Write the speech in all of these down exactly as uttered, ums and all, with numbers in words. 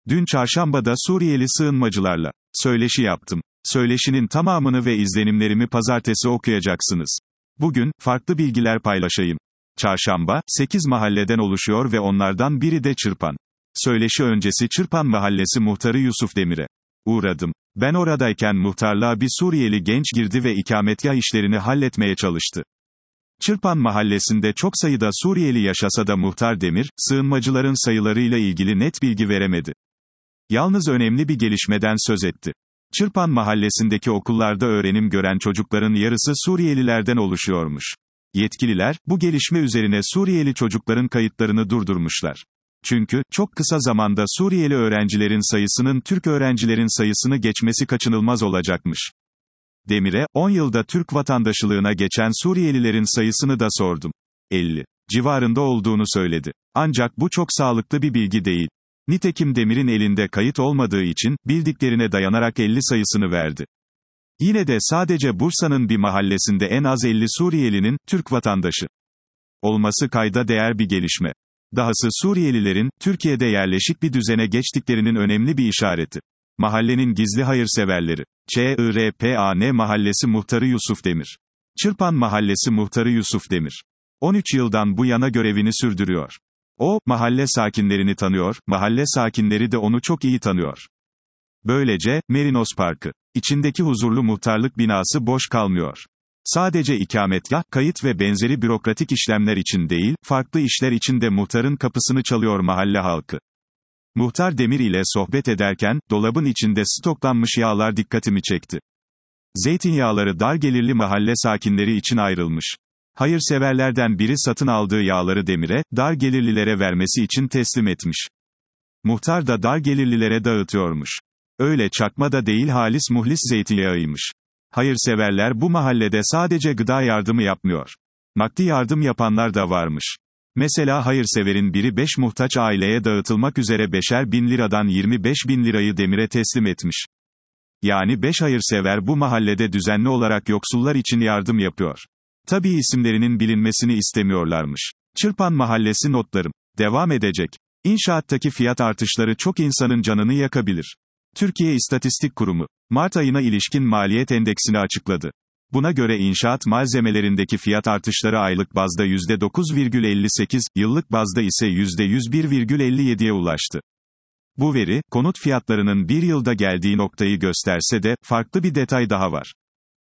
Dün çarşambada Suriyeli sığınmacılarla söyleşi yaptım. Söyleşinin tamamını ve izlenimlerimi pazartesi okuyacaksınız. Bugün, farklı bilgiler paylaşayım. Çarşamba, sekiz mahalleden oluşuyor ve onlardan biri de Çırpan. Söyleşi öncesi Çırpan Mahallesi muhtarı Yusuf Demir'e uğradım. Ben oradayken muhtarlığa bir Suriyeli genç girdi ve ikametgah işlerini halletmeye çalıştı. Çırpan Mahallesi'nde çok sayıda Suriyeli yaşasa da muhtar Demir, sığınmacıların sayılarıyla ilgili net bilgi veremedi. Yalnız önemli bir gelişmeden söz etti. Çırpan Mahallesi'ndeki okullarda öğrenim gören çocukların yarısı Suriyelilerden oluşuyormuş. Yetkililer, bu gelişme üzerine Suriyeli çocukların kayıtlarını durdurmuşlar. Çünkü, çok kısa zamanda Suriyeli öğrencilerin sayısının Türk öğrencilerin sayısını geçmesi kaçınılmaz olacakmış. Demir'e, on yılda Türk vatandaşlığına geçen Suriyelilerin sayısını da sordum. elli civarında olduğunu söyledi. Ancak bu çok sağlıklı bir bilgi değil. Nitekim Demir'in elinde kayıt olmadığı için, bildiklerine dayanarak elli sayısını verdi. Yine de sadece Bursa'nın bir mahallesinde en az elli Suriyelinin, Türk vatandaşı olması kayda değer bir gelişme. Dahası Suriyelilerin, Türkiye'de yerleşik bir düzene geçtiklerinin önemli bir işareti. Mahallenin gizli hayırseverleri. Çırpan Mahallesi muhtarı Yusuf Demir. Çırpan Mahallesi muhtarı Yusuf Demir. on üç yıldan bu yana görevini sürdürüyor. O, mahalle sakinlerini tanıyor, mahalle sakinleri de onu çok iyi tanıyor. Böylece, Merinos Parkı içindeki huzurlu muhtarlık binası boş kalmıyor. Sadece ikametgah, kayıt ve benzeri bürokratik işlemler için değil, farklı işler için de muhtarın kapısını çalıyor mahalle halkı. Muhtar Demir ile sohbet ederken, dolabın içinde stoklanmış yağlar dikkatimi çekti. Zeytinyağları dar gelirli mahalle sakinleri için ayrılmış. Hayırseverlerden biri satın aldığı yağları Demir'e, dar gelirlilere vermesi için teslim etmiş. Muhtar da dar gelirlilere dağıtıyormuş. Öyle çakma da değil, halis muhlis zeytinyağıymış. Hayırseverler bu mahallede sadece gıda yardımı yapmıyor. Nakdi yardım yapanlar da varmış. Mesela hayırseverin biri beş muhtaç aileye dağıtılmak üzere beşer bin liradan yirmi beş bin lirayı Demir'e teslim etmiş. Yani beş hayırsever bu mahallede düzenli olarak yoksullar için yardım yapıyor. Tabii isimlerinin bilinmesini istemiyorlarmış. Çırpan Mahallesi notlarım. Devam edecek. İnşaattaki fiyat artışları çok insanın canını yakabilir. Türkiye İstatistik Kurumu, Mart ayına ilişkin maliyet endeksini açıkladı. Buna göre inşaat malzemelerindeki fiyat artışları aylık bazda yüzde dokuz virgül elli sekiz, yıllık bazda ise yüzde yüz bir virgül elli yediye ulaştı. Bu veri, konut fiyatlarının bir yılda geldiği noktayı gösterse de, farklı bir detay daha var.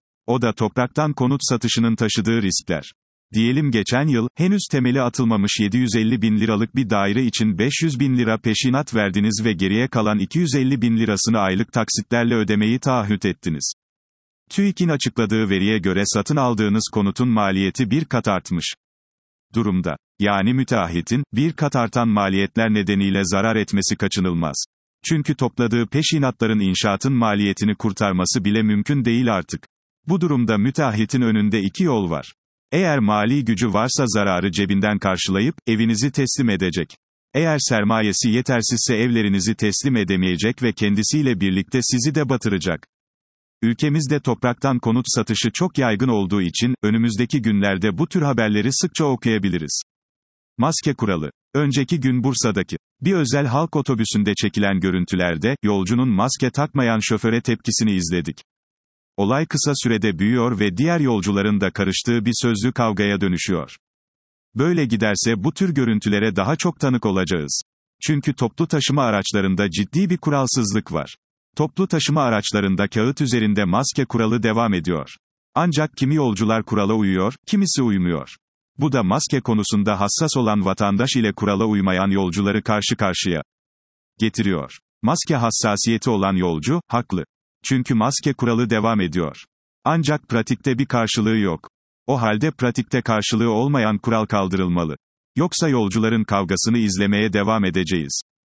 O da topraktan konut satışının taşıdığı riskler. Diyelim geçen yıl, henüz temeli atılmamış yedi yüz elli bin liralık bir daire için beş yüz bin lira peşinat verdiniz ve geriye kalan iki yüz elli bin lirasını aylık taksitlerle ödemeyi taahhüt ettiniz. TÜİK'in açıkladığı veriye göre satın aldığınız konutun maliyeti bir kat artmış durumda. Yani müteahhitin, bir kat artan maliyetler nedeniyle zarar etmesi kaçınılmaz. Çünkü topladığı peşinatların inşaatın maliyetini kurtarması bile mümkün değil artık. Bu durumda müteahhitin önünde iki yol var. Eğer mali gücü varsa zararı cebinden karşılayıp, evinizi teslim edecek. Eğer sermayesi yetersizse evlerinizi teslim edemeyecek ve kendisiyle birlikte sizi de batıracak. Ülkemizde topraktan konut satışı çok yaygın olduğu için, önümüzdeki günlerde bu tür haberleri sıkça okuyabiliriz. Maske kuralı. Önceki gün Bursa'daki bir özel halk otobüsünde çekilen görüntülerde, yolcunun maske takmayan şoföre tepkisini izledik. Olay kısa sürede büyüyor ve diğer yolcuların da karıştığı bir sözlü kavgaya dönüşüyor. Böyle giderse bu tür görüntülere daha çok tanık olacağız. Çünkü toplu taşıma araçlarında ciddi bir kuralsızlık var. Toplu taşıma araçlarında kağıt üzerinde maske kuralı devam ediyor. Ancak kimi yolcular kurala uyuyor, kimisi uymuyor. Bu da maske konusunda hassas olan vatandaş ile kurala uymayan yolcuları karşı karşıya getiriyor. Maske hassasiyeti olan yolcu, haklı. Çünkü maske kuralı devam ediyor. Ancak pratikte bir karşılığı yok. O halde pratikte karşılığı olmayan kural kaldırılmalı. Yoksa yolcuların kavgasını izlemeye devam edeceğiz.